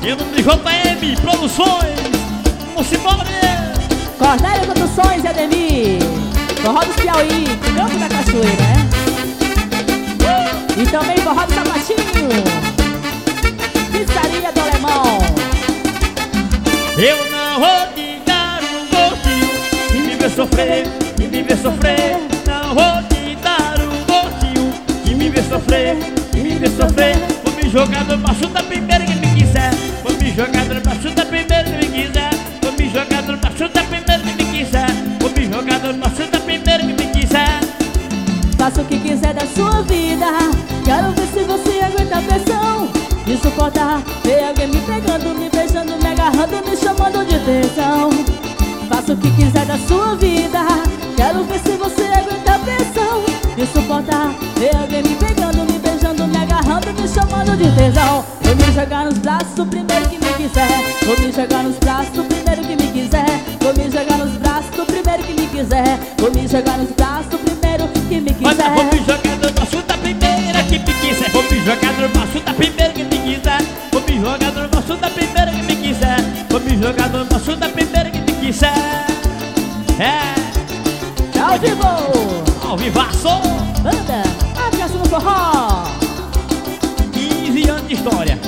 Eu no JM Produções. Vamos embora. Cornélio Produções e Ademir, forró dos Piauí, Campo da Cachoeira, né? E também forró do Sapatinho, Pizzaria do Alemão. Eu não vou te dar um gostinho e me ver sofrer, e me ver sofrer. Não vou te dar um gostinho e me ver sofrer, e me ver sofrer. Vou me jogar no macho da primeira que me quiser. Vou me jogar no macho da primeira que me quiser. Vou me jogar no macho da primeira que me quiser. Vou me jogar no macho da primeira que me quiser. Faça o que quiser da sua vida, quero ver se você aguenta a pressão de suportar ver alguém me pegando, me beijando, me agarrando, me chamando de tesão. Faça o que quiser da sua vida, quero ver se você aguenta a pressão de suportar ver alguém me pegando, me beijando, me agarrando, me chamando de tesão. Vou me jogar nos braços do primeiro que me quiser. Vou me jogar nos braços do primeiro que me quiser. Vou me jogar nos braços do primeiro que me quiser. Vou me jogar nos braços do primeiro que me quiser. Olha, vou me jogar no macho da primeira que me quiser. Vou me jogar no macho da primeira que me quiser. Vou me jogar no macho da primeira que me quiser. Vou me jogar no macho da primeira que me quiser. É Ao vivo, ao vivaço. banda, a festa no forró. 15 anos de história.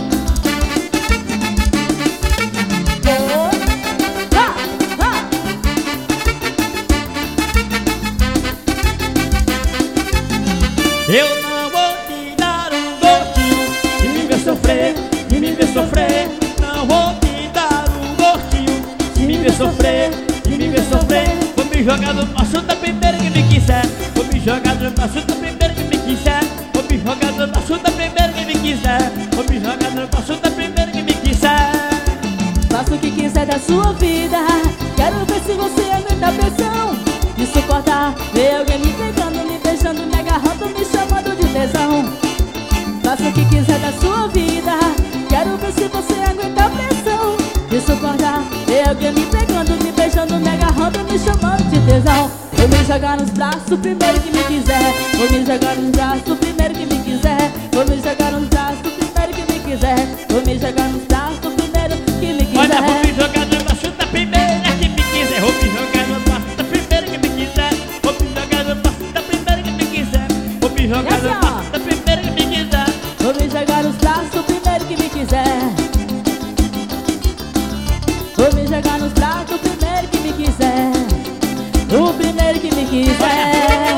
Eu não vou te dar um gostinho e me ver sofrer, e me ver sofrer. Não vou te dar um gostinho e me ver sofrer, e me ver sofrer. Vou me jogar no macho da primeira que me quiser. Vou me jogar no macho da primeira que me quiser. Vou me jogar no macho da primeira que me quiser. Vou me jogar no macho da primeira que me quiser. Faça o que quiser da sua vida, quero ver se você aguenta a pressão de suportar ver alguém me pegando, me beijando, me agarrando, me chamando de tesão. Faça o que quiser da sua vida, quero ver se você aguenta a pressão de suportar ver alguém me pegando, me beijando, me agarrando, me chamando de tesão. Vou me jogar nos braços do primeiro que me quiser. Vou me jogar nos braços do primeiro que me quiser. Vou me jogar nos braços do primeiro que me quiser. Vou me jogar nos braços do primeiro que me quiser. Olha, vou me jogar no macho da primeira que me quiser. Vou me jogar no macho da primeira que me quiser. Vou me jogar no macho da primeira que me quiser. Vou me jogar no macho da primeira que me quiser. Vou me jogar nos braços do primeiro que me quiser. Vou me jogar nos braços do primeiro que me quiser. O primeiro que me quiser.